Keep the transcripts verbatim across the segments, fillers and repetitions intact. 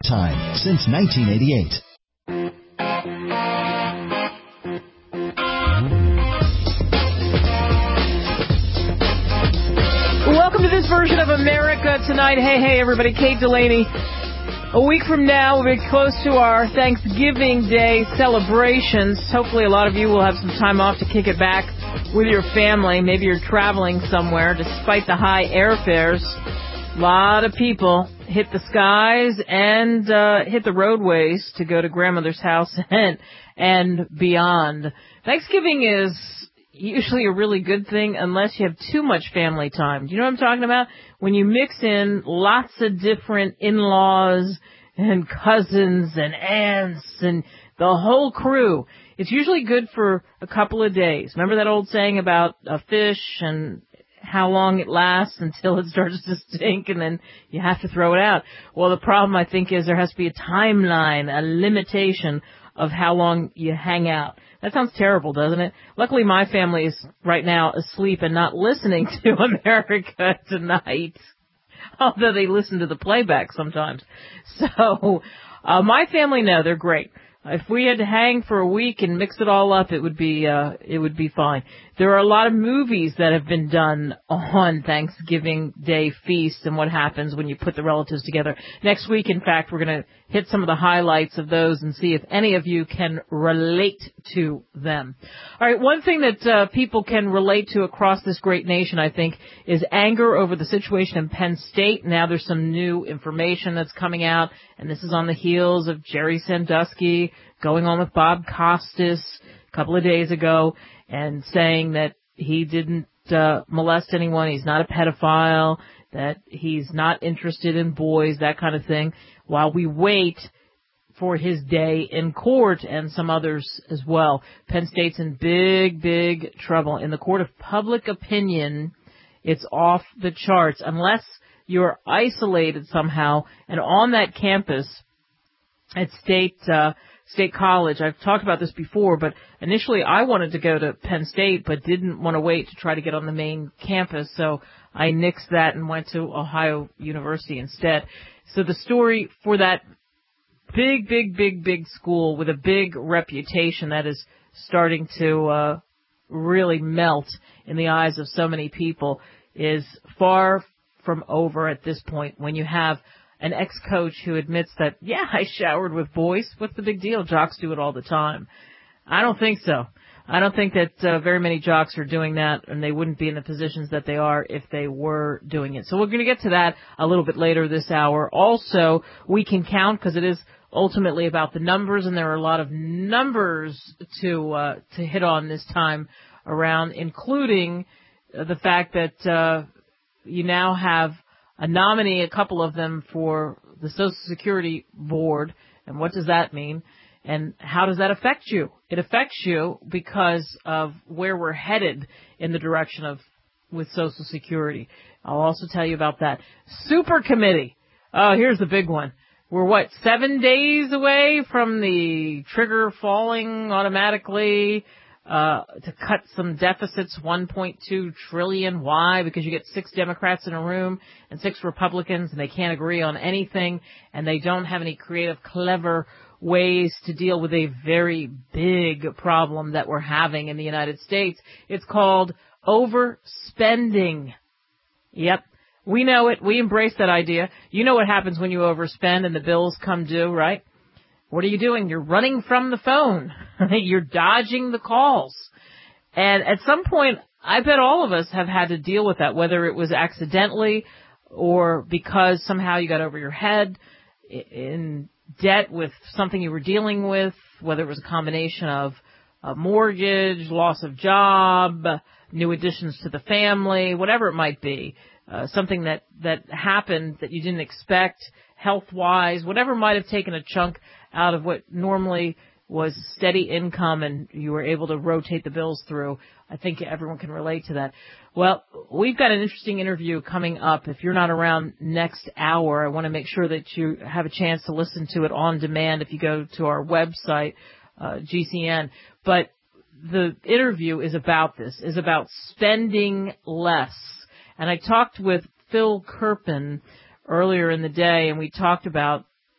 Time since nineteen eighty-eight. Welcome to this version of America Tonight. Hey, hey, everybody. Kate Delaney. A week from now, we'll be close to our Thanksgiving Day celebrations. Hopefully a lot of you will have some time off to kick it back with your family. Maybe you're traveling somewhere. Despite the high airfares, a lot of people hit the skies and uh, hit the roadways to go to grandmother's house and, and beyond. Thanksgiving is usually a really good thing unless you have too much family time. Do you know what I'm talking about? When you mix in lots of different in-laws and cousins and aunts and the whole crew, it's usually good for a couple of days. Remember that old saying about a fish and how long it lasts until it starts to stink and then you have to throw it out? Well, the problem, I think, is there has to be a timeline, a limitation of how long you hang out. That sounds terrible, doesn't it? Luckily, my family is right now asleep and not listening to America Tonight, although they listen to the playback sometimes. So, uh, my family, no, they're great. If we had to hang for a week and mix it all up, it would be, uh, it would be fine. There are a lot of movies that have been done on Thanksgiving Day feast and what happens when you put the relatives together. Next week, in fact, we're going to hit some of the highlights of those and see if any of you can relate to them. All right, one thing that uh, people can relate to across this great nation, I think, is anger over the situation in Penn State. Now there's some new information that's coming out, and this is on the heels of Jerry Sandusky going on with Bob Costas a couple of days ago and saying that he didn't uh, molest anyone, he's not a pedophile, that he's not interested in boys, that kind of thing, while we wait for his day in court and some others as well. Penn State's in big, big trouble. In the court of public opinion, it's off the charts unless you're isolated somehow and on that campus at State uh, State College. I've talked about this before, but initially I wanted to go to Penn State but didn't want to wait to try to get on the main campus, so I nixed that and went to Ohio University instead. So the story for that big, big, big, big school with a big reputation that is starting to uh, really melt in the eyes of so many people is far from over at this point when you have an ex-coach who admits that, yeah, I showered with boys. What's the big deal? Jocks do it all the time. I don't think so. I don't think that uh, very many jocks are doing that, and they wouldn't be in the positions that they are if they were doing it. So we're going to get to that a little bit later this hour. Also, we can count because it is ultimately about the numbers, and there are a lot of numbers to uh, to hit on this time around, including uh, the fact that uh, you now have a nominee, a couple of them, for the Social Security Board. And what does that mean? And how does that affect you? It affects you because of where we're headed in the direction of with Social Security. I'll also tell you about that. Super Committee. Oh, here's the big one. We're, what, seven days away from the trigger falling automatically uh to cut some deficits, one point two trillion. Why? Because you get six Democrats in a room and six Republicans, and they can't agree on anything, and they don't have any creative, clever ways to deal with a very big problem that we're having in the United States. It's called overspending. Yep. We know it. We embrace that idea. You know what happens when you overspend and the bills come due, right? What are you doing? You're running from the phone. You're dodging the calls. And at some point, I bet all of us have had to deal with that, whether it was accidentally or because somehow you got over your head in debt with something you were dealing with, whether it was a combination of a mortgage, loss of job, new additions to the family, whatever it might be, uh, something that, that happened that you didn't expect, health-wise, whatever might have taken a chunk out of what normally was steady income and you were able to rotate the bills through. I think everyone can relate to that. Well, we've got an interesting interview coming up. If you're not around next hour, I want to make sure that you have a chance to listen to it on demand if you go to our website, uh, G C N. But the interview is about this, is about spending less. And I talked with Phil Kerpen earlier in the day, and we talked about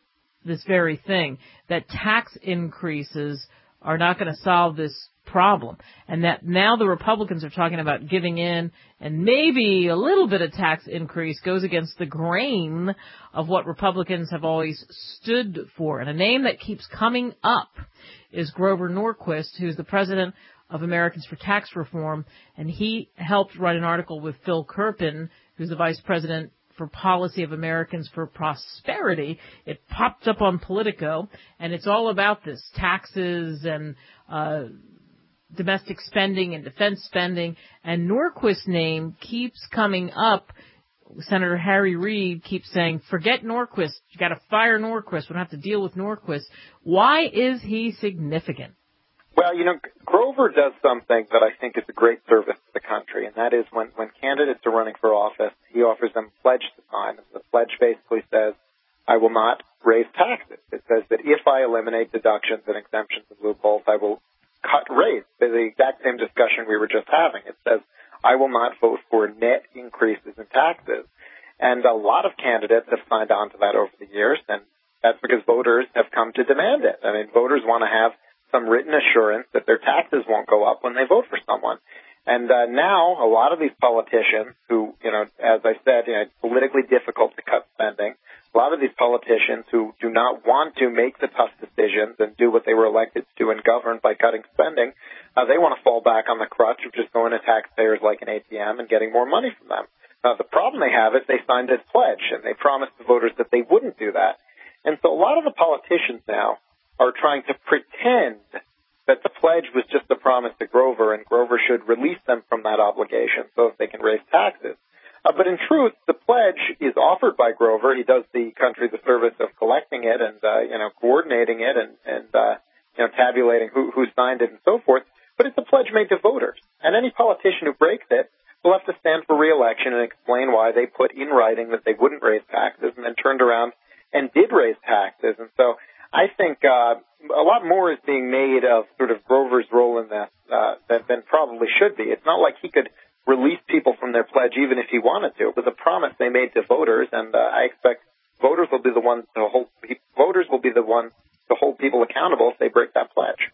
this very thing, that tax increases are not going to solve this problem, and that now the Republicans are talking about giving in, and maybe a little bit of tax increase goes against the grain of what Republicans have always stood for. And a name that keeps coming up is Grover Norquist, who's the president of Americans for Tax Reform, and he helped write an article with Phil Kerpen, who's the vice president for Policy of Americans for Prosperity. It popped up on Politico, and it's all about this, taxes and uh domestic spending and defense spending, and Norquist's name keeps coming up. Senator Harry Reid keeps saying, forget Norquist, you got to fire Norquist, we don't have to deal with Norquist. Why is he significant? Well, you know, Grover does something that I think is a great service to the country, and that is when, when candidates are running for office, he offers them a pledge to sign. And the pledge basically says, I will not raise taxes. It says that if I eliminate deductions and exemptions and loopholes, I will cut rates. The exact same discussion we were just having. It says, I will not vote for net increases in taxes. And a lot of candidates have signed on to that over the years, and that's because voters have come to demand it. I mean, voters want to have some written assurance that their taxes won't go up when they vote for someone. And uh, now a lot of these politicians who, you know, as I said, you know, it's politically difficult to cut spending. A lot of these politicians who do not want to make the tough decisions and do what they were elected to do and govern by cutting spending, uh, they want to fall back on the crutch of just going to taxpayers like an A T M and getting more money from them. Uh, the problem they have is they signed this pledge, and they promised the voters that they wouldn't do that. And so a lot of the politicians now are trying to pretend that the pledge was just a promise to Grover, and Grover should release them from that obligation so that they can raise taxes. Uh, but in truth, the pledge is offered by Grover. He does the country the service of collecting it and, uh, you know, coordinating it and, and uh, you know, tabulating who, who signed it and so forth. But it's a pledge made to voters. And any politician who breaks it will have to stand for re-election and explain why they put in writing that they wouldn't raise taxes and then turned around and did raise taxes. And so I think uh, a lot more is being made of sort of Grover's role in this uh, than, than probably should be. It's not like he could release people from their pledge even if he wanted to. It was a promise they made to voters, and uh, I expect voters will be the ones to hold voters will be the ones to hold people accountable if they break that pledge.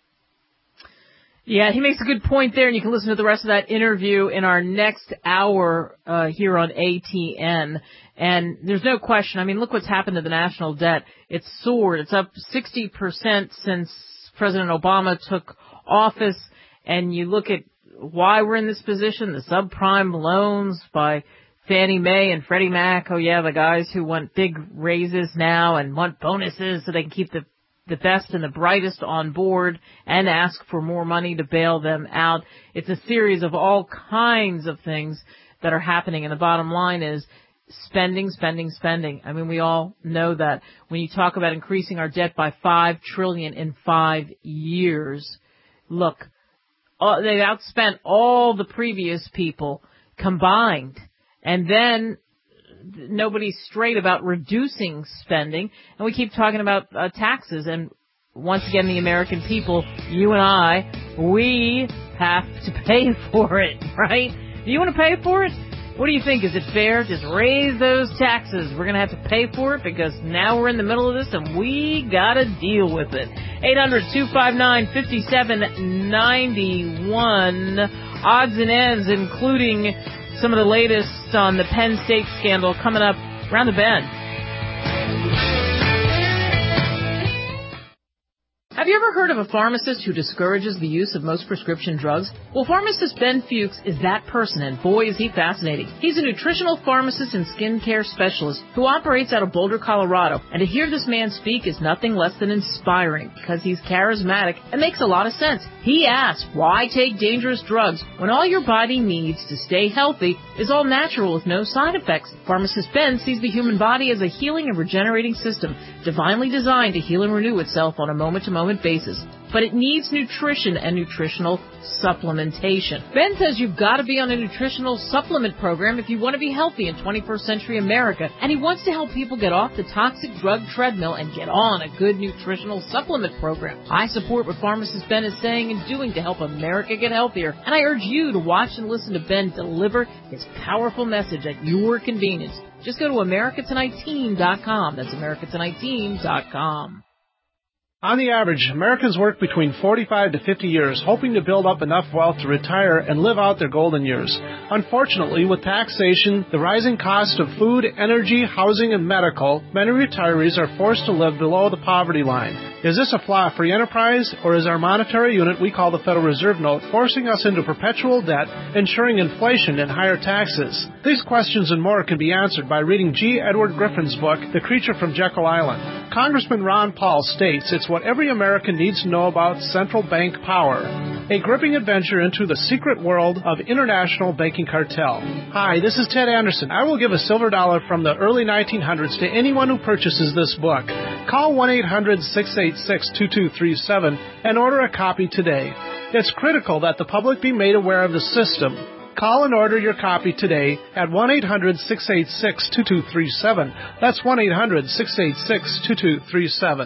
Yeah, he makes a good point there, and you can listen to the rest of that interview in our next hour uh, here on A T N. And there's no question. I mean, look what's happened to the national debt. It's soared. It's up sixty percent since President Obama took office. And you look at why we're in this position, the subprime loans by Fannie Mae and Freddie Mac. Oh, yeah, the guys who want big raises now and want bonuses so they can keep the the best and the brightest on board and ask for more money to bail them out. It's a series of all kinds of things that are happening. And the bottom line is spending, spending, spending. I mean, we all know that when you talk about increasing our debt by five trillion dollars in five years, look, uh, they've outspent all the previous people combined. And then nobody's straight about reducing spending, and we keep talking about uh, taxes. And once again, the American people, you and I, we have to pay for it, right? Do you want to pay for it? What do you think? Is it fair? Just raise those taxes. We're going to have to pay for it because now we're in the middle of this and we got to deal with it. eight hundred, two five nine, five seven nine one. Odds and ends, including some of the latest on the Penn State scandal coming up around the bend. Have you ever heard of a pharmacist who discourages the use of most prescription drugs? Well, pharmacist Ben Fuchs is that person, and boy, is he fascinating. He's a nutritional pharmacist and skincare specialist who operates out of Boulder, Colorado. And to hear this man speak is nothing less than inspiring because he's charismatic and makes a lot of sense. He asks, why take dangerous drugs when all your body needs to stay healthy is all natural with no side effects? Pharmacist Ben sees the human body as a healing and regenerating system, divinely designed to heal and renew itself on a moment-to-moment basis. But it needs nutrition and nutritional supplementation. Ben says you've got to be on a nutritional supplement program if you want to be healthy in twenty-first century America, and he wants to help people get off the toxic drug treadmill and get on a good nutritional supplement program. I support what pharmacist Ben is saying and doing to help America get healthier, and I urge you to watch and listen to Ben deliver his powerful message at your convenience. Just go to America Tonight Team dot com. That's America Tonight Team dot com. On the average, Americans work between forty-five to fifty years, hoping to build up enough wealth to retire and live out their golden years. Unfortunately, with taxation, the rising cost of food, energy, housing, and medical, many retirees are forced to live below the poverty line. Is this a flaw free enterprise, or is our monetary unit we call the Federal Reserve Note forcing us into perpetual debt, ensuring inflation and higher taxes? These questions and more can be answered by reading G. Edward Griffin's book, The Creature from Jekyll Island. Congressman Ron Paul states it's what every American needs to know about central bank power. A gripping adventure into the secret world of international banking cartel. Hi, this is Ted Anderson. I will give a silver dollar from the early nineteen hundreds to anyone who purchases this book. Call one eight hundred six eight six two two three seven and order a copy today. It's critical that the public be made aware of the system. Call and order your copy today at one eight hundred six eight six two two three seven. That's one eight hundred six eight six two two three seven.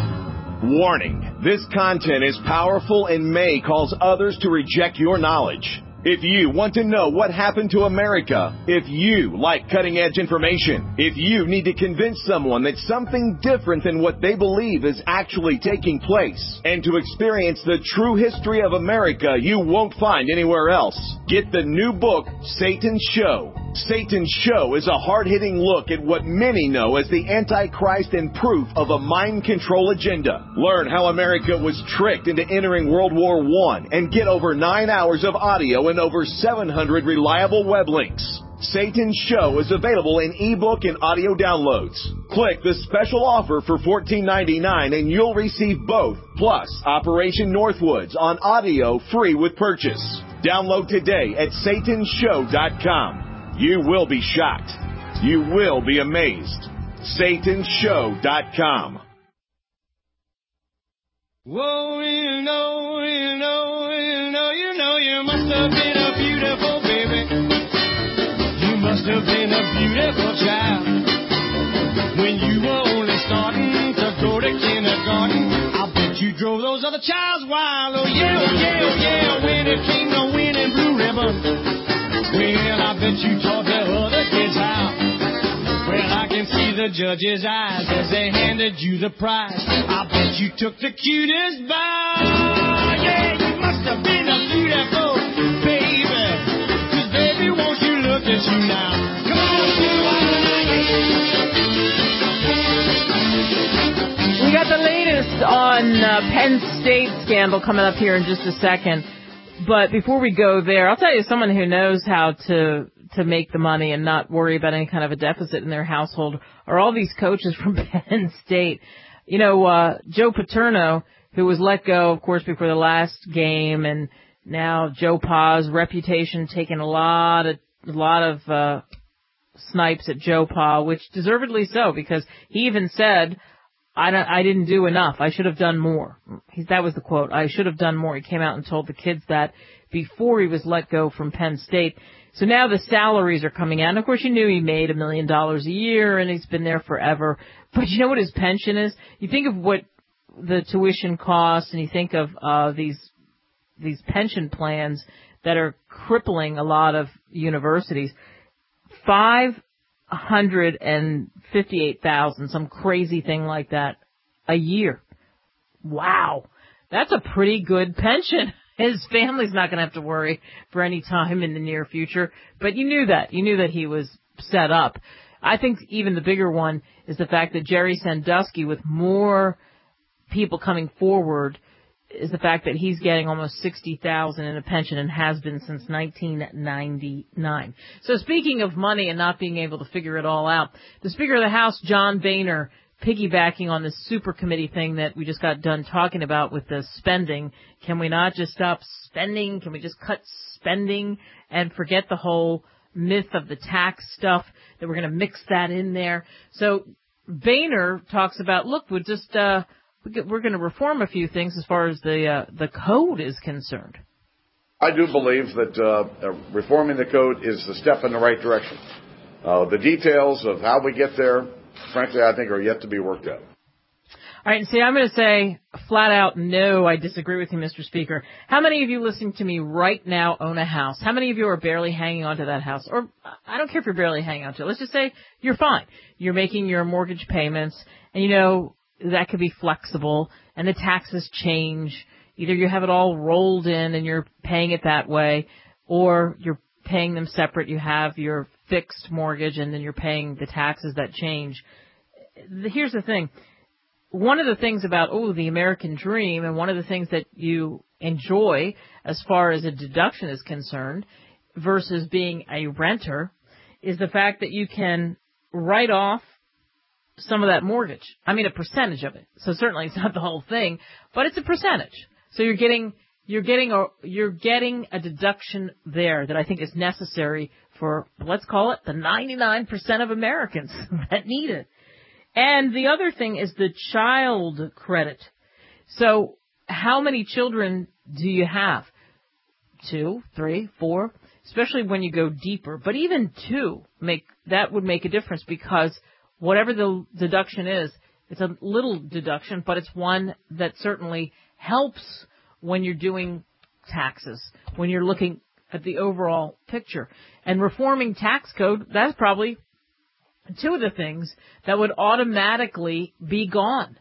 Warning, this content is powerful and may cause others to reject your knowledge. If you want to know what happened to America, if you like cutting-edge information, if you need to convince someone that something different than what they believe is actually taking place, and to experience the true history of America you won't find anywhere else, get the new book, Satan's Show. Satan's Show is a hard-hitting look at what many know as the Antichrist and proof of a mind control agenda. Learn how America was tricked into entering World War One and get over nine hours of audio and over seven hundred reliable web links. Satan's Show is available in ebook and audio downloads. Click the special offer for fourteen ninety-nine and you'll receive both, plus Operation Northwoods on audio free with purchase. Download today at Satans Show dot com. You will be shocked. You will be amazed. Satans Show dot com. Whoa, you know, you know, you know, you know, you must have been a beautiful baby. You must have been a beautiful child. When you were only starting to go to kindergarten, I bet you drove those other childs wild. Oh yeah, oh yeah, oh yeah, when it came to winning blue ribbon. Well, I bet you taught the other kids how. Well, I can see the judge's eyes as they handed you the prize. I bet you took the cutest bow. Yeah, you must have been a beautiful baby. 'Cause baby, won't you look at you now? Come on, we got the latest on uh, Penn State scandal coming up here in just a second. But before we go there, I'll tell you, someone who knows how to to make the money and not worry about any kind of a deficit in their household are all these coaches from Penn State. You know, uh, Joe Paterno, who was let go, of course, before the last game, and now Joe Pa's reputation taking a lot of a lot of uh, snipes at Joe Pa, which deservedly so, because he even said, I, don't, I didn't do enough. I should have done more. He, that was the quote. I should have done more. He came out and told the kids that before he was let go from Penn State. So now the salaries are coming out. And, of course, you knew he made a million dollars a year, and he's been there forever. But you know what his pension is? You think of what the tuition costs, and you think of uh, these these pension plans that are crippling a lot of universities. Five hundred and fifty-eight thousand, some crazy thing like that, a year. Wow, that's a pretty good pension. His family's not going to have to worry for any time in the near future. But you knew that. You knew that he was set up. I think even the bigger one is the fact that Jerry Sandusky, with more people coming forward, is the fact that he's getting almost sixty thousand dollars in a pension and has been since nineteen ninety-nine. So speaking of money and not being able to figure it all out, the Speaker of the House, John Boehner, piggybacking on this super committee thing that we just got done talking about with the spending. Can we not just stop spending? Can we just cut spending and forget the whole myth of the tax stuff, that we're going to mix that in there? So Boehner talks about, look, we're just, uh, we're going to reform a few things as far as the, uh, the code is concerned. I do believe that uh, reforming the code is the step in the right direction. Uh, the details of how we get there, frankly, I think are yet to be worked out. All right, see, I'm going to say flat out no, I disagree with you, Mister Speaker. How many of you listening to me right now own a house? How many of you are barely hanging on to that house? Or I don't care if you're barely hanging on to it. Let's just say you're fine. You're making your mortgage payments, and you know that could be flexible, and the taxes change. Either you have it all rolled in and you're paying it that way, or you're paying them separate. You have your fixed mortgage, and then you're paying the taxes that change. Here's the thing. One of the things about, oh, the American dream, and one of the things that you enjoy as far as a deduction is concerned versus being a renter is the fact that you can write off some of that mortgage. I mean, a percentage of it. So certainly it's not the whole thing, but it's a percentage. So you're getting, you're getting a, you're getting a deduction there that I think is necessary for, let's call it the ninety-nine percent of Americans that need it. And the other thing is the child credit. So how many children do you have? Two, three, four, especially when you go deeper. But even two, make that would make a difference because whatever the deduction is, it's a little deduction, but it's one that certainly helps when you're doing taxes, when you're looking at the overall picture. And reforming tax code, that's probably two of the things that would automatically be gone.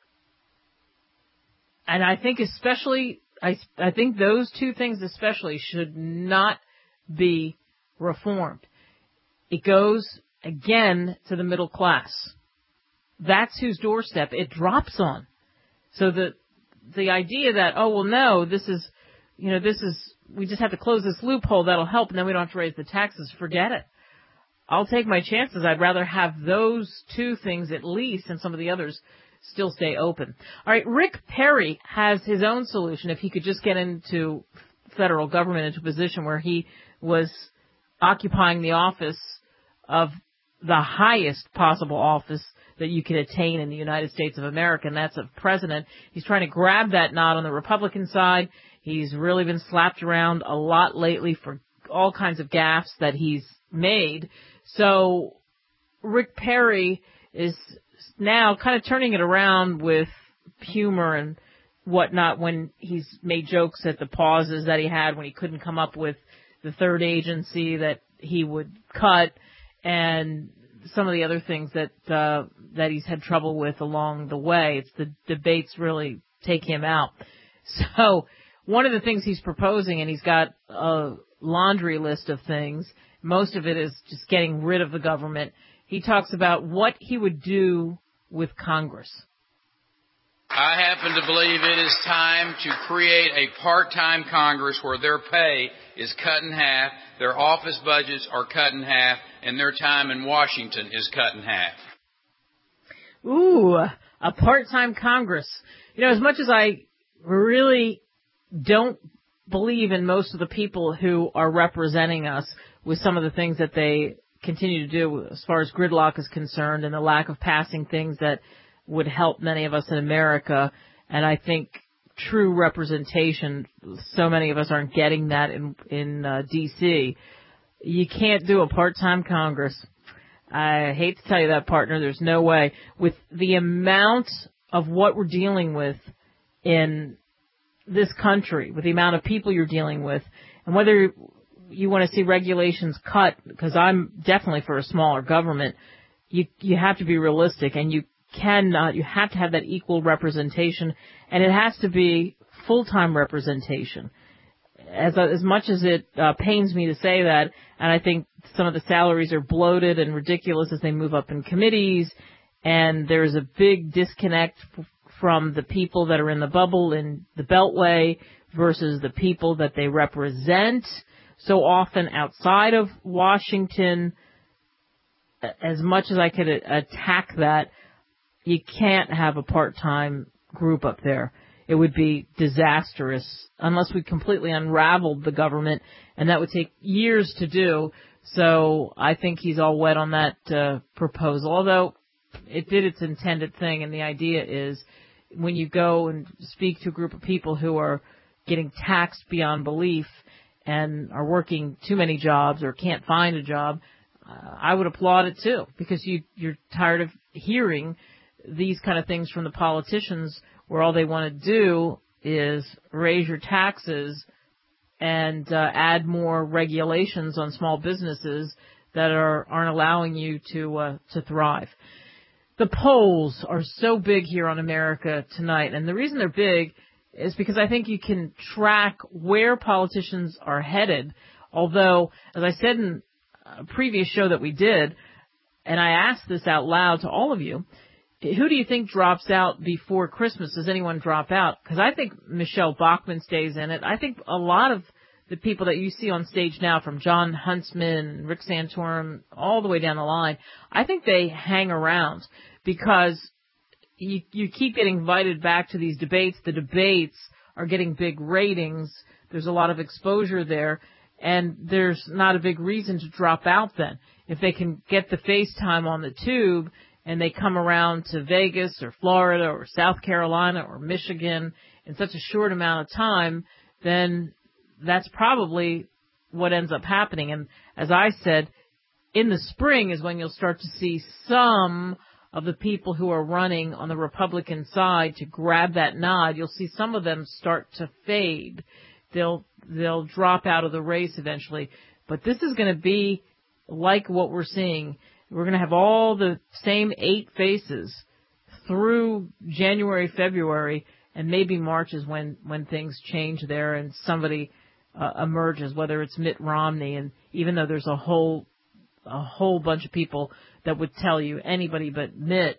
And I think especially, I, I think those two things especially should not be reformed. It goes, again, to the middle class. That's whose doorstep it drops on. So the, the idea that, oh, well, no, this is, you know, this is, we just have to close this loophole, that'll help, and then we don't have to raise the taxes, forget it. I'll take my chances. I'd rather have those two things at least and some of the others still stay open. All right, Rick Perry has his own solution if he could just get into federal government, into a position where he was occupying the office of the highest possible office that you can attain in the United States of America, and that's of president. He's trying to grab that nod on the Republican side. He's really been slapped around a lot lately for all kinds of gaffes that he's made. So Rick Perry is now kind of turning it around with humor and whatnot when he's made jokes at the pauses that he had when he couldn't come up with the third agency that he would cut and some of the other things that uh, that he's had trouble with along the way. It's the debates really take him out. So one of the things he's proposing, and he's got a laundry list of things, most of it is just getting rid of the government. He talks about what he would do with Congress. I happen to believe it is time to create a part-time Congress where their pay is cut in half, their office budgets are cut in half, and their time in Washington is cut in half. Ooh, a part-time Congress. You know, as much as I really don't believe in most of the people who are representing us with some of the things that they continue to do as far as gridlock is concerned and the lack of passing things that would help many of us in America. And I think true representation, so many of us aren't getting that in, in uh, D C You can't do a part-time Congress. I hate to tell you that, partner. There's no way. With the amount of what we're dealing with in this country, with the amount of people you're dealing with, and whether you want to see regulations cut, because I'm definitely for a smaller government, you you have to be realistic, and you cannot, you have to have that equal representation, and it has to be full-time representation. As as much as it uh, pains me to say that, and I think some of the salaries are bloated and ridiculous as they move up in committees, and there's a big disconnect f- from the people that are in the bubble in the Beltway versus the people that they represent so often outside of Washington. As much as I could a- attack that, you can't have a part-time group up there. It would be disastrous unless we completely unraveled the government, and that would take years to do. So I think he's all wet on that uh, proposal, although it did its intended thing, and the idea is when you go and speak to a group of people who are getting taxed beyond belief and are working too many jobs or can't find a job, uh, I would applaud it too, because you, you're tired of hearing these kind of things from the politicians where all they want to do is raise your taxes and uh, add more regulations on small businesses that are, aren't allowing you to uh, to thrive. The polls are so big here on America tonight, and the reason they're big is because I think you can track where politicians are headed, although, as I said in a previous show that we did, and I asked this out loud to all of you, who do you think drops out before Christmas? Does anyone drop out? Because I think Michelle Bachmann stays in it. I think a lot of the people that you see on stage now, from John Huntsman, Rick Santorum, all the way down the line, I think they hang around because you, you keep getting invited back to these debates. The debates are getting big ratings. There's a lot of exposure there, and there's not a big reason to drop out then. If they can get the FaceTime on the tube and they come around to Vegas or Florida or South Carolina or Michigan in such a short amount of time, then that's probably what ends up happening. And as I said, in the spring is when you'll start to see some of the people who are running on the Republican side to grab that nod. You'll see some of them start to fade. They'll they'll drop out of the race eventually. But this is going to be like what we're seeing. We're going to have all the same eight faces through January, February, and maybe March is when, when things change there and somebody uh, emerges, whether it's Mitt Romney. And even though there's a whole a whole bunch of people that would tell you anybody but Mitt,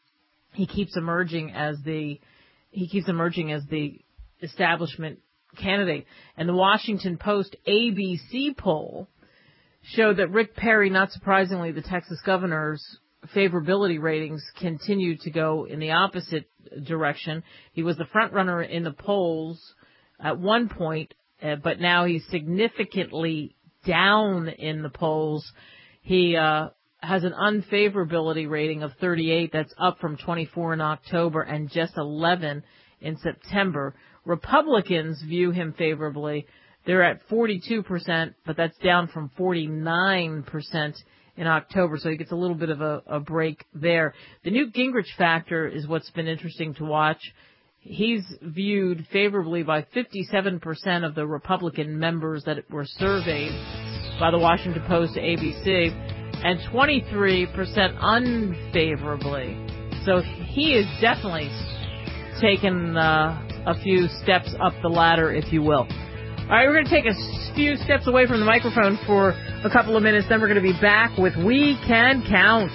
he keeps emerging as the he keeps emerging as the establishment candidate. And the Washington Post A B C poll showed that Rick Perry, not surprisingly, the Texas governor's favorability ratings continued to go in the opposite direction. He was the front runner in the polls at one point, uh, but now he's significantly down in the polls. He uh, has an unfavorability rating of thirty-eight. That's up from twenty-four in October and just eleven in September. Republicans view him favorably. They're at forty-two percent, but that's down from forty-nine percent in October, so he gets a little bit of a, a break there. The Newt Gingrich factor is what's been interesting to watch. He's viewed favorably by fifty-seven percent of the Republican members that were surveyed by the Washington Post to A B C, and twenty-three percent unfavorably. So he is definitely taken uh, a few steps up the ladder, if you will. All right, we're going to take a few steps away from the microphone for a couple of minutes. Then we're going to be back with We Can Count.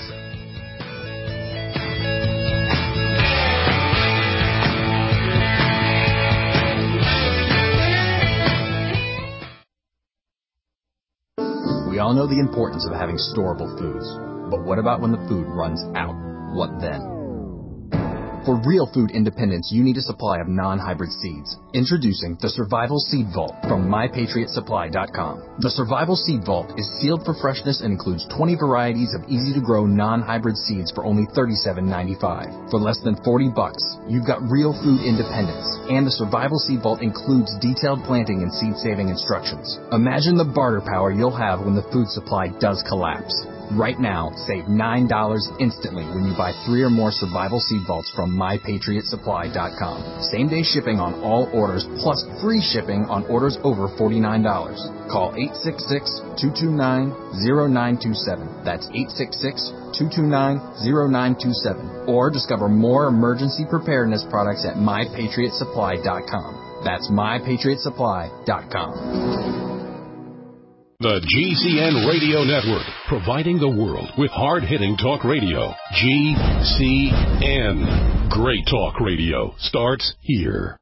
We all know the importance of having storable foods. But what about when the food runs out? What then? For real food independence, you need a supply of non-hybrid seeds. Introducing the Survival Seed Vault from my patriot supply dot com. The Survival Seed Vault is sealed for freshness and includes twenty varieties of easy-to-grow non-hybrid seeds for only thirty-seven ninety-five. For less than forty bucks, you've got real food independence. And the Survival Seed Vault includes detailed planting and seed-saving instructions. Imagine the barter power you'll have when the food supply does collapse. Right now, save nine dollars instantly when you buy three or more Survival Seed Vaults from my patriot supply dot com. Same-day shipping on all orders, plus free shipping on orders over forty-nine dollars. Call eight six six, two two nine, zero nine two seven. That's eight six six, two two nine, zero nine two seven. Or discover more emergency preparedness products at my patriot supply dot com. That's my patriot supply dot com. The G C N Radio Network, providing the world with hard-hitting talk radio. G C N. Great talk radio starts here.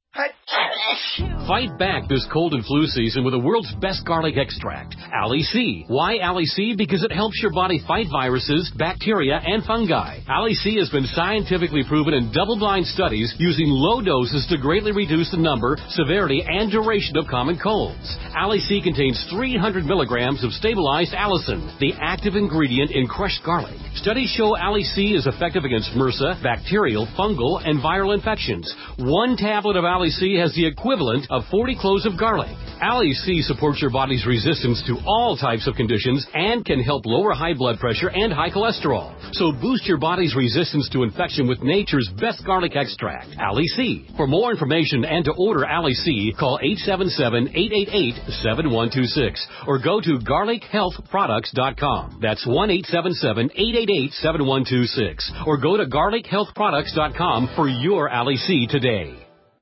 Fight back this cold and flu season with the world's best garlic extract, Ali C. Why Ali C? Because it helps your body fight viruses, bacteria, and fungi. Ali C has been scientifically proven in double-blind studies using low doses to greatly reduce the number, severity, and duration of common colds. Ali C contains three hundred milligrams of stabilized allicin, the active ingredient in crushed garlic. Studies show Ali C is effective against MRSA, bacterial, fungal, and viral infections. One tablet of Ali C has the equivalent of forty cloves of garlic. Ali C supports your body's resistance to all types of conditions and can help lower high blood pressure and high cholesterol. So boost your body's resistance to infection with nature's best garlic extract, Ali C. For more information and to order Ali C, call eight seven seven, eight eight eight, seven one two six or go to garlic health products dot com. That's one eight seven seven, eight eight eight, seven one two six or go to garlic health products dot com for your Ali C today.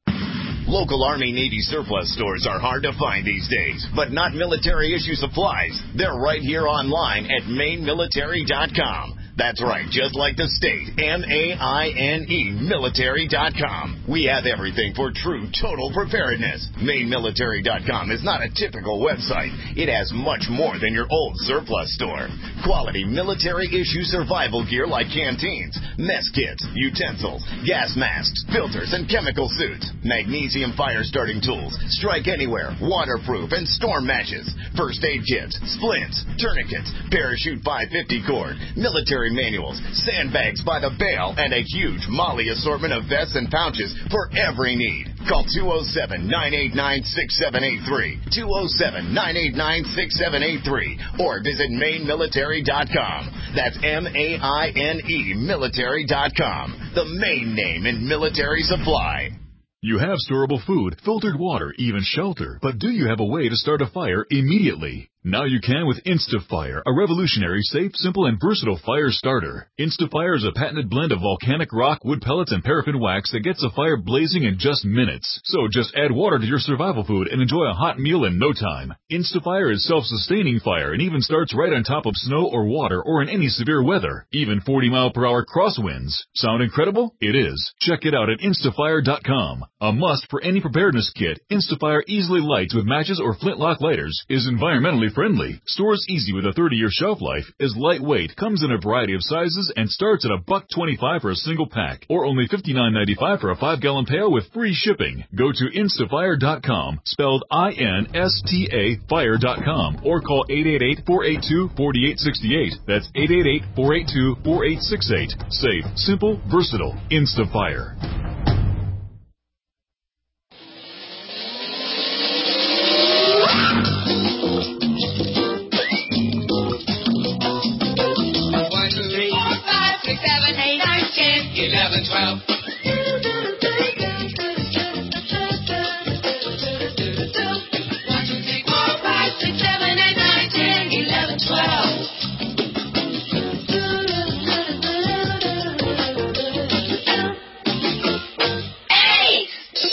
Local Army-Navy surplus stores are hard to find these days, but not military-issue supplies. They're right here online at maine military dot com. That's right, just like the state, M A I N E, military dot com. We have everything for true total preparedness. maine military dot com is not a typical website. It has much more than your old surplus store. Quality military-issue survival gear like canteens, mess kits, utensils, gas masks, filters, and chemical suits, magnesium fire-starting tools, strike anywhere, waterproof, and storm matches, first aid kits, splints, tourniquets, parachute five fifty cord, military manuals, sandbags by the bale, and a huge Molly assortment of vests and pouches for every need. Call two oh seven, nine eight nine, six seven eight three, two oh seven, nine eight nine, six seven eight three, or visit maine military dot com. That's M A I N E, military dot com, the main name in military supply. You have storable food, filtered water, even shelter, but do you have a way to start a fire immediately? Now you can with InstaFire, a revolutionary, safe, simple, and versatile fire starter. InstaFire is a patented blend of volcanic rock, wood pellets, and paraffin wax that gets a fire blazing in just minutes. So just add water to your survival food and enjoy a hot meal in no time. InstaFire is self-sustaining fire and even starts right on top of snow or water or in any severe weather, even forty mile per hour crosswinds. Sound incredible? It is. Check it out at instafire dot com. A must for any preparedness kit, InstaFire easily lights with matches or flintlock lighters, is environmentally friendly, stores easy with a thirty year shelf life, is lightweight, comes in a variety of sizes, and starts at a buck twenty-five for a single pack, or only fifty-nine ninety-five for a five gallon pail with free shipping. Go to instafire dot com, spelled I N S T A fire dot com, or call eight eight eight, four eight two, four eight six eight. That's eight eight eight, four eight two, four eight six eight. Safe, simple, versatile. InstaFire. eleven, twelve. One, two, three, four, five, six, seven, eight, nine, ten, eleven, twelve. Eight.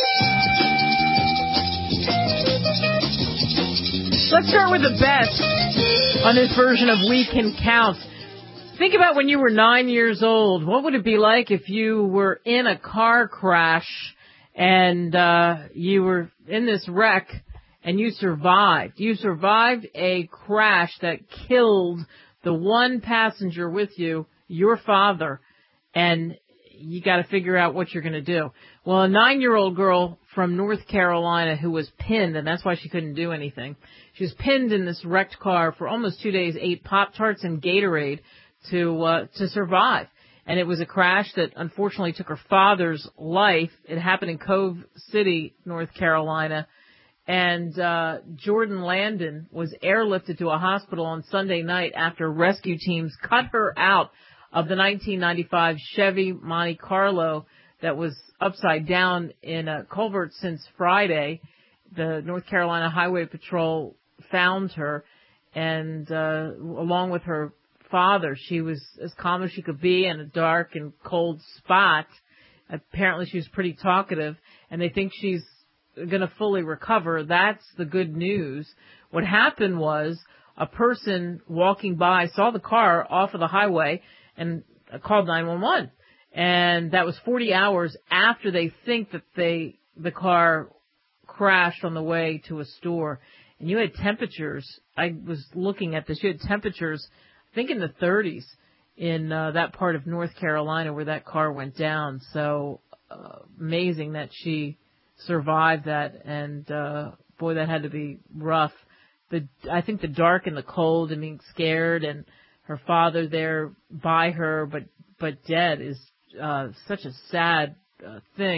Let's start with the best on this version of We Can Count. Think about when you were nine years old. What would it be like if you were in a car crash and uh you were in this wreck and you survived? You survived a crash that killed the one passenger with you, your father, and you got to figure out what you're going to do. Well, a nine-year-old girl from North Carolina who was pinned, and that's why she couldn't do anything. She was pinned in this wrecked car for almost two days, ate Pop-Tarts and Gatorade to uh, to survive. And it was a crash that unfortunately took her father's life. It happened in Cove City, North Carolina. And uh Jordan Landon was airlifted to a hospital on Sunday night after rescue teams cut her out of the nineteen ninety-five Chevy Monte Carlo that was upside down in a culvert since Friday. The North Carolina Highway Patrol found her, and uh along with her father, she was as calm as she could be in a dark and cold spot. Apparently she was pretty talkative, and they think she's going to fully recover. That's the good news. What happened was a person walking by saw the car off of the highway and called nine one one. And that was forty hours after they think that they the car crashed on the way to a store. And you had temperatures. I was looking at this. You had temperatures, I think in the thirties in uh, that part of North Carolina where that car went down. So uh, amazing that she survived that. And uh, boy, that had to be rough. The I think the dark and the cold and being scared, and her father there by her, but but dead, is uh, such a sad uh, thing.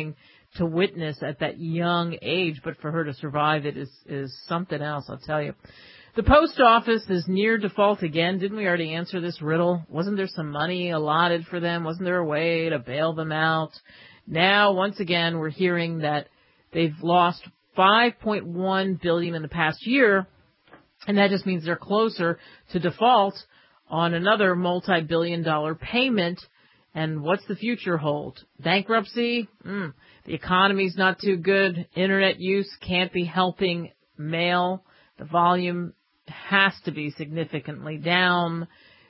to witness at that young age, but for her to survive it is, is something else, I'll tell you. The post office is near default again. Didn't we already answer this riddle? Wasn't there some money allotted for them? Wasn't there a way to bail them out? Now, once again, we're hearing that they've lost five point one billion dollars in the past year, and that just means they're closer to default on another multi-billion dollar payment. And what's the future hold? Bankruptcy? Mm. The economy's not too good. Internet use can't be helping mail. The volume has to be significantly down.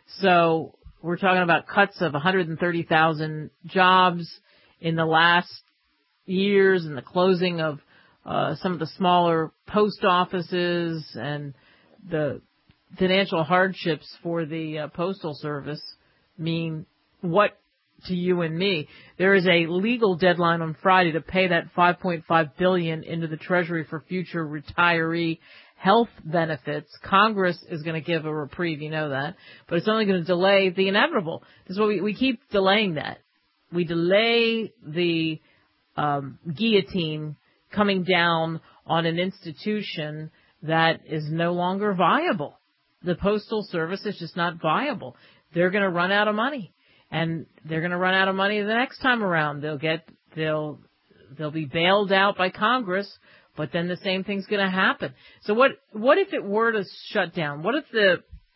So we're talking about cuts of one hundred thirty thousand jobs in the last years and the closing of uh, some of the smaller post offices and the financial hardships for the uh, Postal Service mean what to you and me? There is a legal deadline on Friday to pay that five point five billion dollars into the Treasury for future retiree health benefits. Congress is going to give a reprieve, you know that, but it's only going to delay the inevitable. This is what we, we keep delaying that. We delay the um, guillotine coming down on an institution that is no longer viable. The Postal Service is just not viable. They're going to run out of money, and they're going to run out of money the next time around. They'll get they'll they'll be bailed out by Congress, but then the same thing's going to happen. So what what if it were to shut down? What if the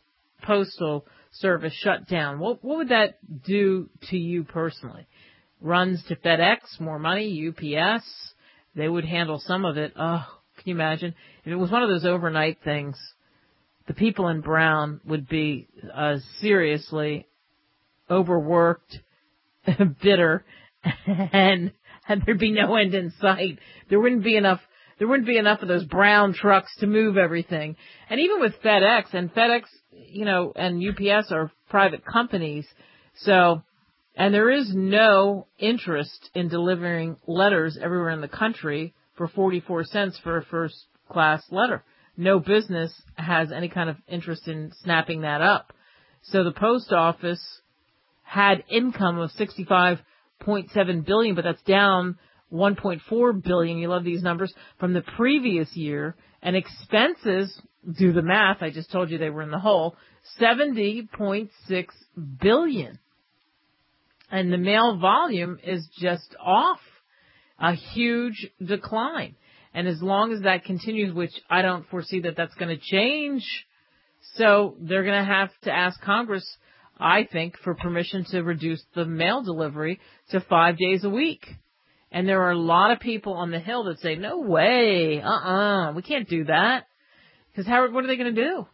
Postal Service shut down? What what would that do to you personally? Runs to FedEx, more money, U P S, they would handle some of it. Oh, can you imagine? If it was one of those overnight things, the people in Brown would be uh, seriously overworked, bitter, and, and there'd be no end in sight. There wouldn't be enough. There wouldn't be enough of those brown trucks to move everything. And even with FedEx, and FedEx, you know, and U P S are private companies, so, and there is no interest in delivering letters everywhere in the country for forty-four cents for a first-class letter. No business has any kind of interest in snapping that up. So the post office had income of sixty-five point seven billion dollars, but that's down one point four billion dollars, you love these numbers, from the previous year. And expenses, do the math, I just told you they were in the hole, seventy point six billion dollars. And the mail volume is just off, a huge decline. And as long as that continues, which I don't foresee that that's going to change, so they're going to have to ask Congress, I think, for permission to reduce the mail delivery to five days a week. And there are a lot of people on the Hill that say, no way, uh-uh, we can't do that. Because how, what are they going to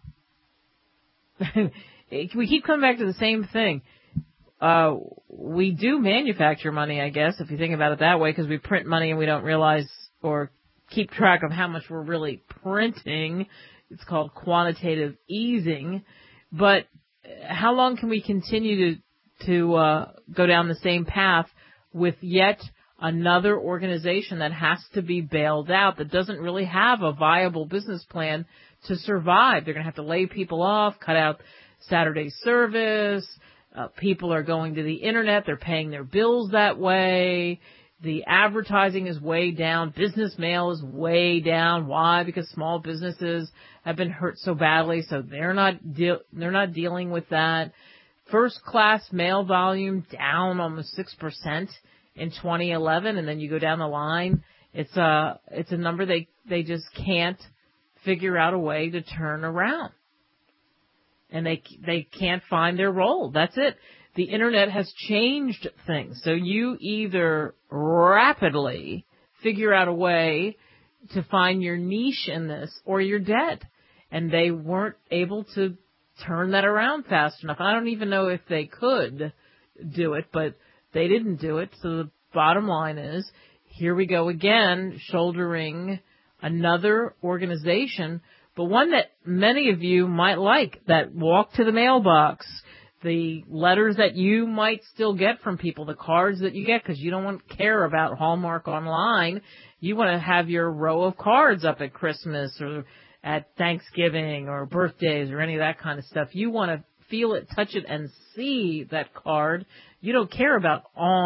do? We keep coming back to the same thing. Uh, we do manufacture money, I guess, if you think about it that way, because we print money and we don't realize or keep track of how much we're really printing. It's called quantitative easing. But how long can we continue to to uh, go down the same path with yet another organization that has to be bailed out, that doesn't really have a viable business plan to survive? They're going to have to lay people off, cut out Saturday service. Uh, people are going to the Internet. They're paying their bills that way. The advertising is way down. Business mail is way down. Why? Because small businesses have been hurt so badly, so they're not de- they're not dealing with that. First class mail volume down almost six percent in twenty eleven, and then you go down the line. It's a it's a number they they just can't figure out a way to turn around. And they they can't find their role. That's it. The Internet has changed things. So you either rapidly figure out a way to find your niche in this, or you're dead. And they weren't able to turn that around fast enough. I don't even know if they could do it, but they didn't do it. So the bottom line is, here we go again, shouldering another organization, but one that many of you might like, that walk to the mailbox, the letters that you might still get from people, the cards that you get, because you don't want to care about Hallmark Online. You want to have your row of cards up at Christmas or at Thanksgiving or birthdays or any of that kind of stuff. You want to feel it, touch it, and see that card. You don't care about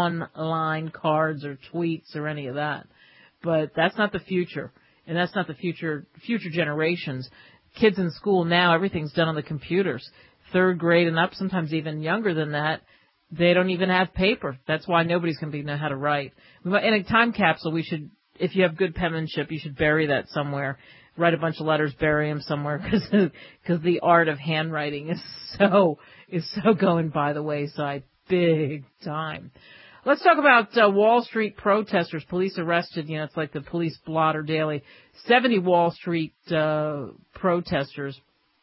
online cards or tweets or any of that. But that's not the future. And that's not the future, future generations. Kids in school now, everything's done on the computers. Third grade and up, sometimes even younger than that, they don't even have paper. That's why nobody's going to know how to write. In a time capsule, we should, if you have good penmanship, you should bury that somewhere. Write a bunch of letters, bury them somewhere, because because the art of handwriting is so is so going by the wayside, big time. Let's talk about uh, Wall Street protesters. Police arrested, you know, it's like the police blotter daily, seventy Wall Street uh, protesters.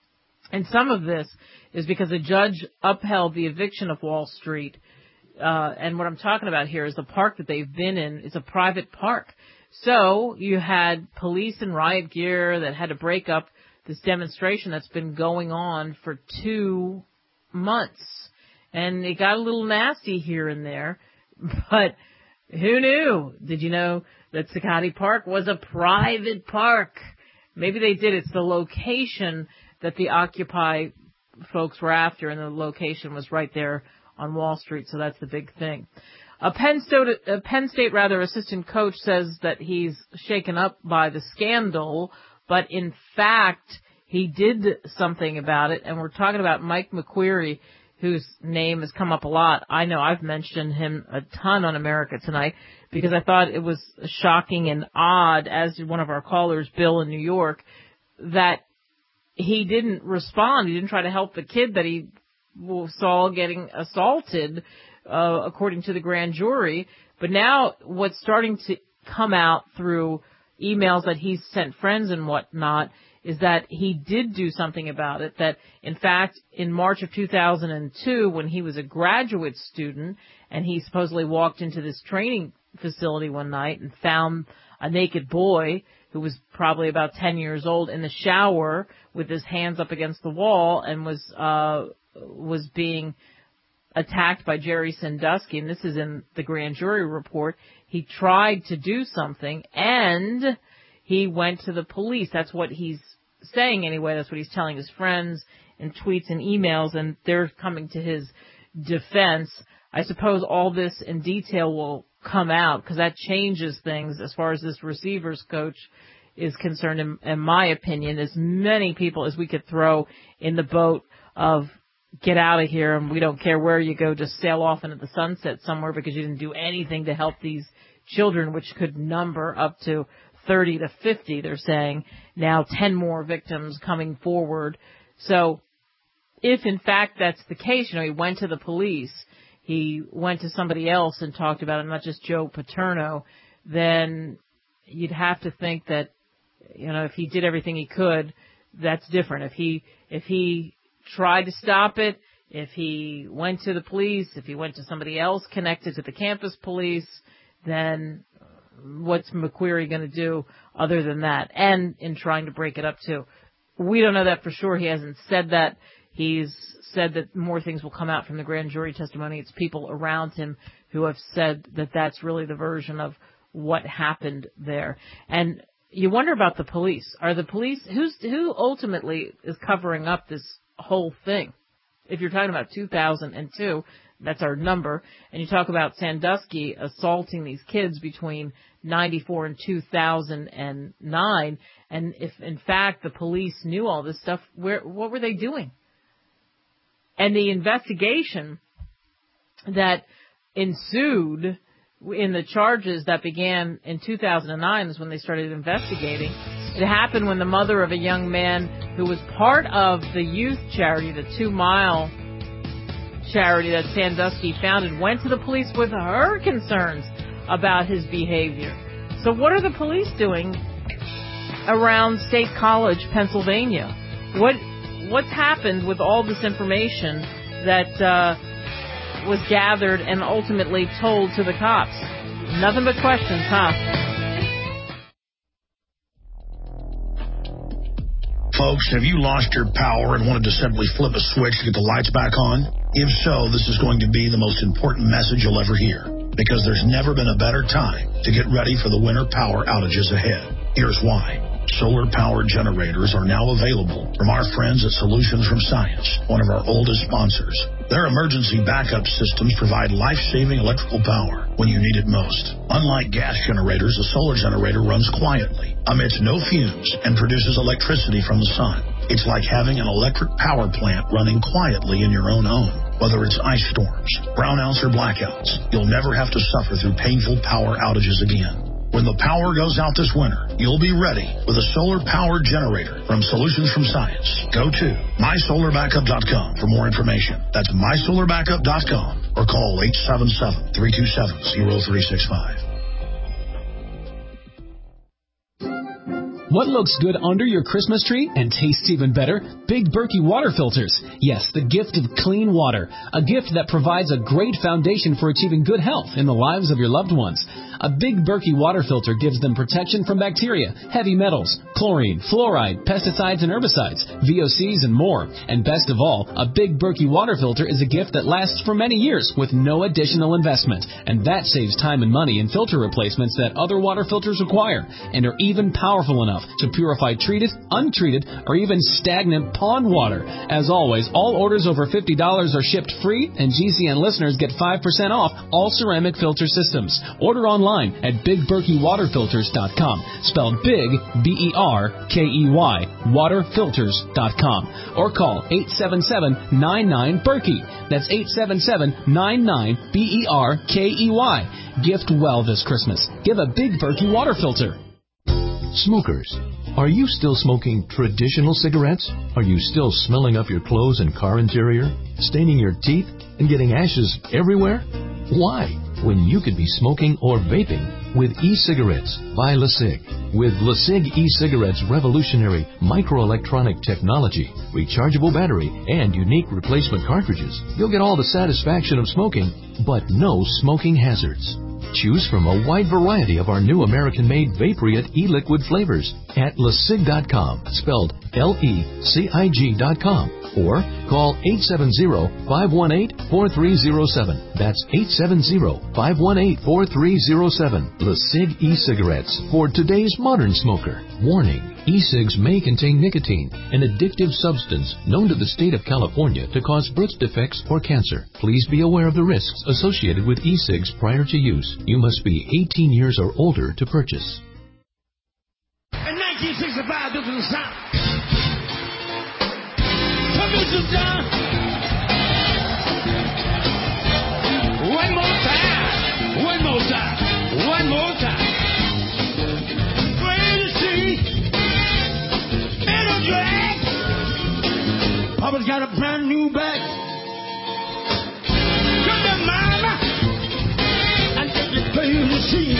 And some of this is because a judge upheld the eviction of Wall Street. Uh, and what I'm talking about here is the park that they've been in is a private park. So you had police in riot gear that had to break up this demonstration that's been going on for two months. And it got a little nasty here and there. But who knew? Did you know that Zuccotti Park was a private park? Maybe they did. It's the location that the Occupy folks were after, and the location was right there on Wall Street, so that's the big thing. A Penn State, a Penn State rather, assistant coach says that he's shaken up by the scandal, but in fact, he did something about it, and we're talking about Mike McQueary, whose name has come up a lot. I know I've mentioned him a ton on America Tonight because I thought it was shocking and odd, as did one of our callers, Bill in New York, that he didn't respond. He didn't try to help the kid that he saw getting assaulted, uh, according to the grand jury. But now what's starting to come out through emails that he's sent friends and whatnot is that he did do something about it, that, in fact, in March of two thousand two, when he was a graduate student, and he supposedly walked into this training facility one night and found a naked boy who was probably about ten years old in the shower with his hands up against the wall and was uh was being attacked by Jerry Sandusky, and this is in the grand jury report. He tried to do something, and he went to the police. That's what he's saying anyway. That's what he's telling his friends in tweets and emails, and they're coming to his defense. I suppose all this in detail will come out because that changes things as far as this receivers coach is concerned, in, in my opinion. As many people as we could throw in the boat of get out of here and we don't care where you go, just sail off into the sunset somewhere because you didn't do anything to help these children, which could number up to thirty to fifty, they're saying. Now ten more victims coming forward. So if in fact that's the case, you know, he went to the police, he went to somebody else and talked about it, not just Joe Paterno, then you'd have to think that, you know, if he did everything he could, that's different. If he, if he tried to stop it, if he went to the police, if he went to somebody else connected to the campus police, then what's McQueary going to do other than that? And in trying to break it up too. We don't know that for sure. He hasn't said that. He's said that more things will come out from the grand jury testimony. It's people around him who have said that that's really the version of what happened there. And you wonder about the police. Are the police, who's, who ultimately is covering up this whole thing? If you're talking about two thousand two, that's our number, and you talk about Sandusky assaulting these kids between ninety-four and two thousand nine, and if in fact the police knew all this stuff, where, what were they doing? And the investigation that ensued in the charges that began in two thousand nine is when they started investigating. It happened when the mother of a young man who was part of the youth charity, the Two Mile charity that Sandusky founded, went to the police with her concerns about his behavior. So what are the police doing around State College, Pennsylvania? What what's happened with all this information that uh, was gathered and ultimately told to the cops? Nothing but questions, huh? Folks, have you lost your power and wanted to simply flip a switch to get the lights back on? If so, this is going to be the most important message you'll ever hear, because there's never been a better time to get ready for the winter power outages ahead. Here's why. Solar-powered generators are now available from our friends at Solutions from Science, one of our oldest sponsors. Their emergency backup systems provide life-saving electrical power when you need it most. Unlike gas generators, a solar generator runs quietly, emits no fumes, and produces electricity from the sun. It's like having an electric power plant running quietly in your own home. Whether it's ice storms, brownouts, or blackouts, you'll never have to suffer through painful power outages again. When the power goes out this winter, you'll be ready with a solar-powered generator from Solutions from Science. Go to my solar backup dot com for more information. That's my solar backup dot com or call eight seven seven, three two seven, zero three six five. What looks good under your Christmas tree and tastes even better? Big Berkey water filters. Yes, the gift of clean water. A gift that provides a great foundation for achieving good health in the lives of your loved ones. A Big Berkey water filter gives them protection from bacteria, heavy metals, chlorine, fluoride, pesticides and herbicides, V O Cs and more. And best of all, a Big Berkey water filter is a gift that lasts for many years with no additional investment. And that saves time and money in filter replacements that other water filters require and are even powerful enough to purify treated, untreated, or even stagnant pond water. As always, all orders over fifty dollars are shipped free, and G C N listeners get five percent off all ceramic filter systems. Order online at big berkey water filters dot com, spelled big, B E R K E Y, water filters dot com, or call eight seven seven, nine nine, Berkey. That's eight seven seven, nine nine, B E R K E Y. Gift well this Christmas. Give a Big Berkey water filter. Smokers, are you still smoking traditional cigarettes? Are you still smelling up your clothes and car interior, staining your teeth, and getting ashes everywhere? Why, when you could be smoking or vaping with e-cigarettes by LeSig? With LeSig e-cigarettes' revolutionary microelectronic technology, rechargeable battery, and unique replacement cartridges, you'll get all the satisfaction of smoking, but no smoking hazards. Choose from a wide variety of our new American-made Vaporite e-liquid flavors at lesig dot com, spelled L E C I G dot com, or call eight seven zero, five one eight, four three zero seven. That's eight seven zero, five one eight, four three zero seven. LeSig e-cigarettes for today's modern smoker. Warning. E-cigs may contain nicotine, an addictive substance known to the state of California to cause birth defects or cancer. Please be aware of the risks associated with e-cigs prior to use. You must be eighteen years or older to purchase. In nineteen sixty-five, this was the sound. Permission down. One more time. One more time. One more time. Papa's got a brand new bag. Come to mama and take your favorite scene.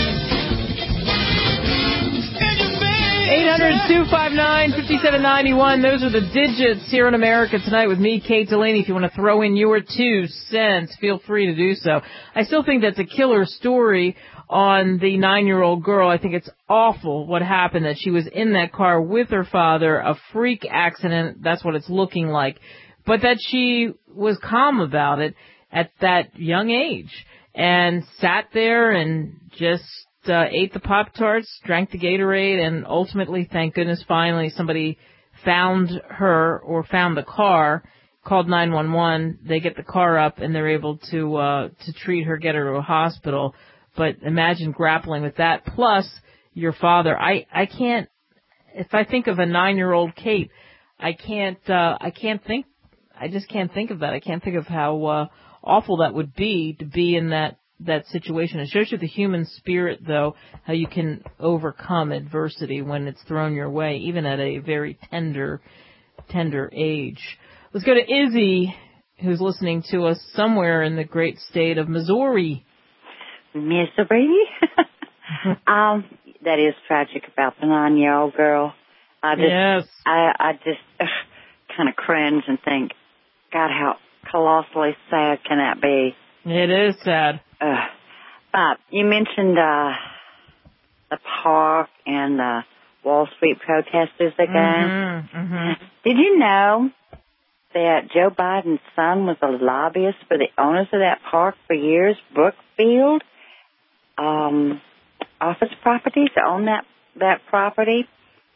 eight hundred, two five nine, five seven nine one. Those are the digits here in America Tonight with me, Kate Delaney. If you want to throw in your two cents, feel free to do so. I still think that's a killer story on the nine-year-old girl. I think it's awful what happened, that she was in that car with her father, a freak accident, that's what it's looking like, but that she was calm about it at that young age and sat there and just uh, ate the Pop-Tarts, drank the Gatorade, and ultimately, thank goodness, finally somebody found her or found the car, called nine one one, they get the car up and they're able to uh, to treat her, get her to a hospital. But imagine grappling with that, plus your father. I, I can't, if I think of a nine-year-old Kate, I can't, uh, I can't think, I just can't think of that. I can't think of how, uh, awful that would be to be in that, that situation. It shows you the human spirit, though, how you can overcome adversity when it's thrown your way, even at a very tender, tender age. Let's go to Izzy, who's listening to us somewhere in the great state of Missouri. Missouri. um, that is tragic about the nine-year-old girl. I just, yes. I, I just uh, kind of cringe and think, God, how colossally sad can that be? It is sad. Uh, but you mentioned uh, the park and the Wall Street protesters again. Mm-hmm, mm-hmm. Did you know that Joe Biden's son was a lobbyist for the owners of that park for years, Brookfield? Um, office properties own that, that property.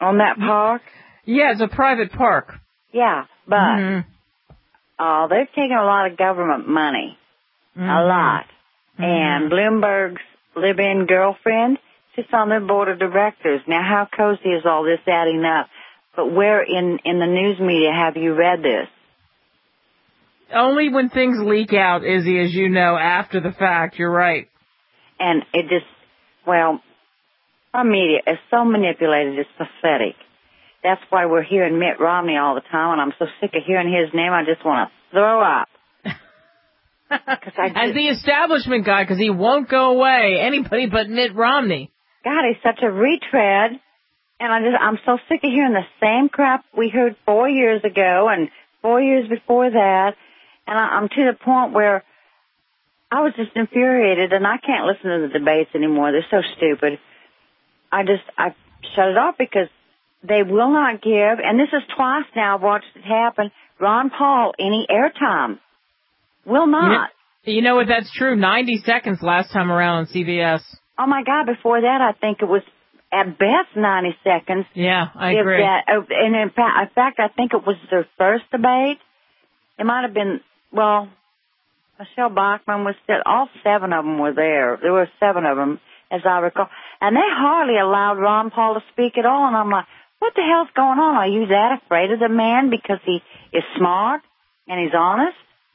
On that park? Yeah, it's a private park. Yeah, but Mm-hmm. uh, they've taken a lot of government money. Mm-hmm. A lot. Mm-hmm. And Bloomberg's live-in girlfriend sits on their board of directors. Now, how cozy is all this adding up? But where in, in the news media have you read this? Only when things leak out, Izzy, as you know, after the fact. You're right. And it just, well, our media is so manipulated, it's pathetic. That's why we're hearing Mitt Romney all the time, and I'm so sick of hearing his name, I just want to throw up. Cause I just, As the establishment guy, because he won't go away. Anybody but Mitt Romney. God, he's such a retread. And I just, I'm so sick of hearing the same crap we heard four years ago and four years before that. And I, I'm to the point where I was just infuriated, and I can't listen to the debates anymore. They're so stupid. I just, I shut it off because they will not give, and this is twice now I've watched it happen, Ron Paul any airtime. Will not. You know, you know what, that's true. ninety seconds last time around on C B S. Oh, my God, before that I think it was at best ninety seconds. Yeah, I if agree. That, and in fact, in fact, I think it was their first debate. It might have been, well, Michelle Bachmann was still, all seven of them were there. There were seven of them, as I recall. And they hardly allowed Ron Paul to speak at all. And I'm like, what the hell's going on? Are you that afraid of the man because he is smart and he's honest?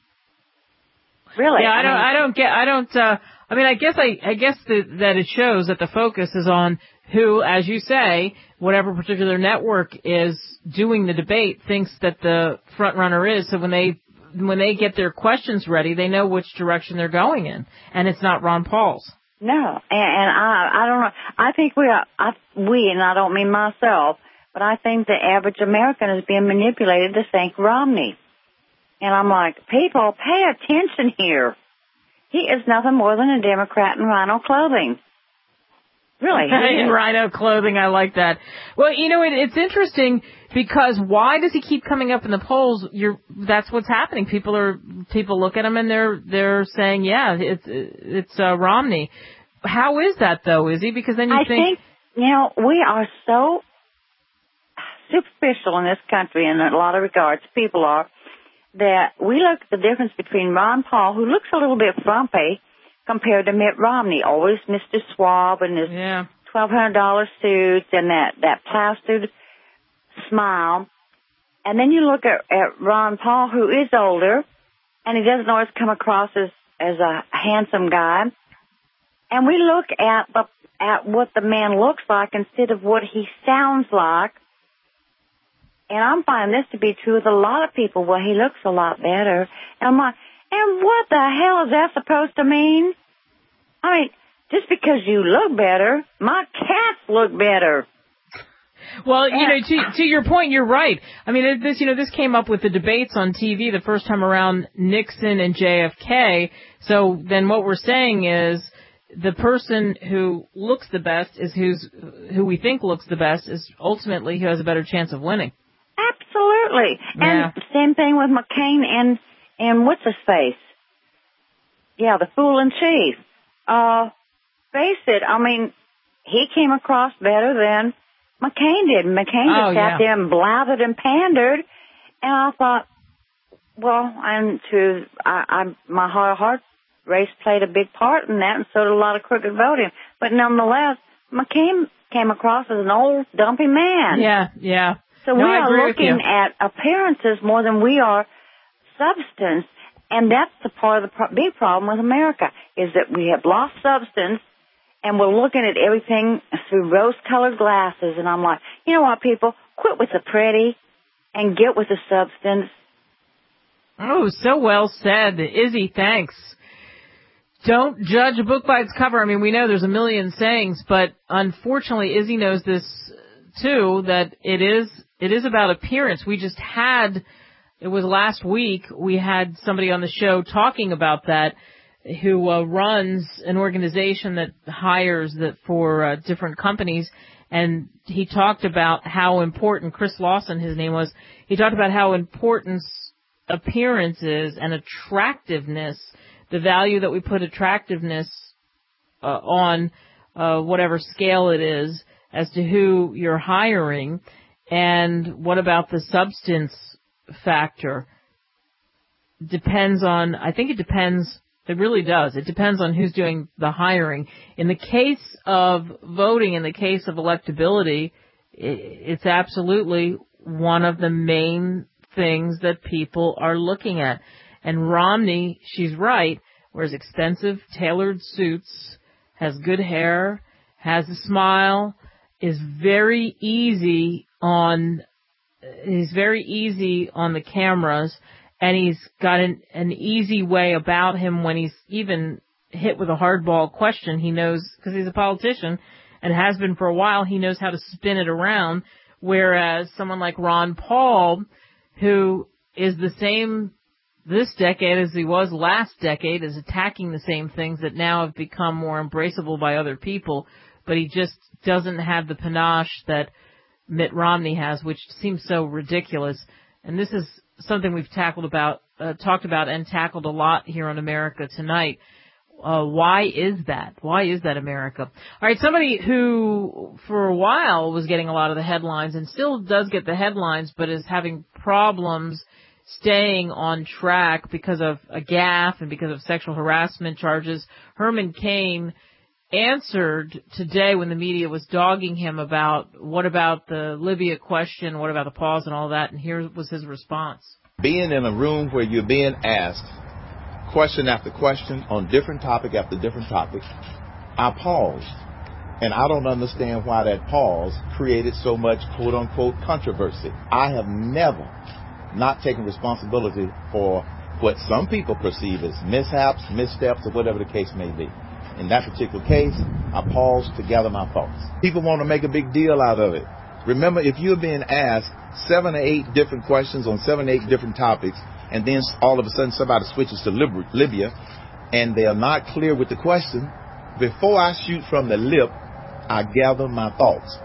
Really? Yeah, I don't, I, mean, I don't get, I don't, uh, I mean, I guess I, I guess the, that it shows that the focus is on who, as you say, whatever particular network is doing the debate thinks that the front runner is. So when they, when they get their questions ready, they know which direction they're going in. And it's not Ron Paul's. No, and, and I, I don't know. I think we are, I, we, and I don't mean myself, but I think the average American is being manipulated to think Romney. And I'm like, people, pay attention here. He is nothing more than a Democrat in rhino clothing. Really. In rhino clothing, I like that. Well, you know, it, it's interesting because why does he keep coming up in the polls? You're, that's what's happening. People are, people look at him and they're, they're saying, yeah, it's, it's, uh, Romney. How is that though, Izzy? Because then you I think, think, you know, we are so superficial in this country in a lot of regards. People are. That we look at the difference between Ron Paul, who looks a little bit frumpy, compared to Mitt Romney, always Mister Suave and his yeah. twelve hundred dollars suits and that, that plastered smile. And then you look at, at Ron Paul, who is older, and he doesn't always come across as, as a handsome guy. And we look at the, at what the man looks like instead of what he sounds like. And I'm finding this to be true with a lot of people. Well, he looks a lot better. And I'm like, and what the hell is that supposed to mean? I mean, just because you look better, my cats look better. Well, you know, to, to your point, you're right. I mean, this, you know, this came up with the debates on T V the first time around, Nixon and J F K. So then what we're saying is the person who looks the best is who's, who we think looks the best is ultimately who has a better chance of winning. Absolutely. Yeah. And same thing with McCain and, and what's his face? Yeah, the fool in chief. Uh, face it, I mean, he came across better than McCain did. McCain Oh, just yeah. sat there and blathered and pandered. And I thought, well, and to, I, I, my heart, heart race played a big part in that, and so did a lot of crooked voting. But nonetheless, McCain came across as an old, dumpy man. Yeah, yeah. So No, we I are agree with looking you. at appearances more than we are substance, and that's the part of the pro- big problem with America, is that we have lost substance, and we're looking at everything through rose-colored glasses, and I'm like, you know what, people, quit with the pretty and get with the substance. Oh, so well said. Izzy, thanks. Don't judge a book by its cover. I mean, we know there's a million sayings, but unfortunately, Izzy knows this too, that it is it is about appearance. We just had, it was last week, we had somebody on the show talking about that, who uh, runs an organization that hires that for uh, different companies, and he talked about how important, Chris Lawson, his name was, he talked about how important appearance is and attractiveness, the value that we put attractiveness uh, on, uh, whatever scale it is, as to who you're hiring. And what about the substance factor? Depends on, I think it depends, it really does. It depends on who's doing the hiring. In the case of voting, in the case of electability, it's absolutely one of the main things that people are looking at. And Romney, she's right, wears expensive tailored suits, has good hair, has a smile, is very easy on, he's very easy on the cameras, and he's got an, an easy way about him when he's even hit with a hardball question. He knows, because he's a politician and has been for a while, he knows how to spin it around, whereas someone like Ron Paul, who is the same this decade as he was last decade, is attacking the same things that now have become more embraceable by other people, but he just doesn't have the panache that Mitt Romney has, which seems so ridiculous. And this is something we've tackled about, uh, talked about and tackled a lot here on America Tonight. Uh, why is that? Why is that America? All right, somebody who for a while was getting a lot of the headlines and still does get the headlines, but is having problems staying on track because of a gaffe and because of sexual harassment charges. Herman Cain answered today when the media was dogging him about what about the Libya question, what about the pause and all that, and here was his response. Being in a room where you're being asked question after question on different topic after different topic, I paused. And I don't understand why that pause created so much quote-unquote controversy. I have never not taken responsibility for what some people perceive as mishaps, missteps, or whatever the case may be. In that particular case, I paused to gather my thoughts. People want to make a big deal out of it. Remember, if you're being asked seven or eight different questions on seven or eight different topics, and then all of a sudden somebody switches to Libya, and they are not clear with the question, before I shoot from the lip, I gather my thoughts.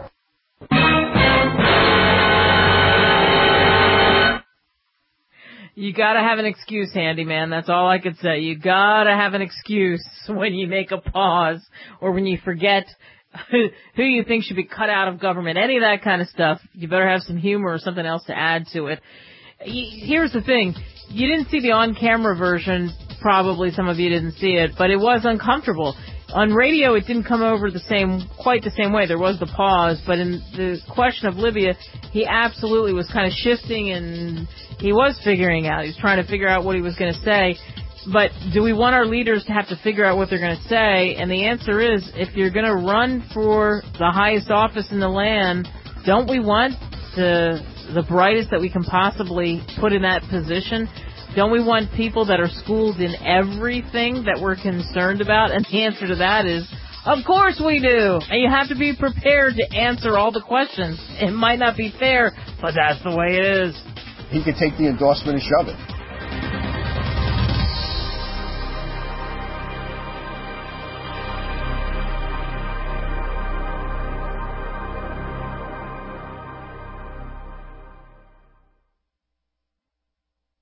You gotta have an excuse, handyman. That's all I could say. You gotta have an excuse when you make a pause or when you forget who you think should be cut out of government. Any of that kind of stuff. You better have some humor or something else to add to it. Here's the thing. You didn't see the on-camera version. Probably some of you didn't see it, but it was uncomfortable. On radio, it didn't come over the same, quite the same way. There was the pause, but in the question of Libya, he absolutely was kind of shifting and he was figuring out. He was trying to figure out what he was going to say. But do we want our leaders to have to figure out what they're going to say? And the answer is, if you're going to run for the highest office in the land, don't we want the the brightest that we can possibly put in that position? Don't we want people that are schooled in everything that we're concerned about? And the answer to that is, of course we do. And you have to be prepared to answer all the questions. It might not be fair, but that's the way it is. He could take the endorsement and shove it.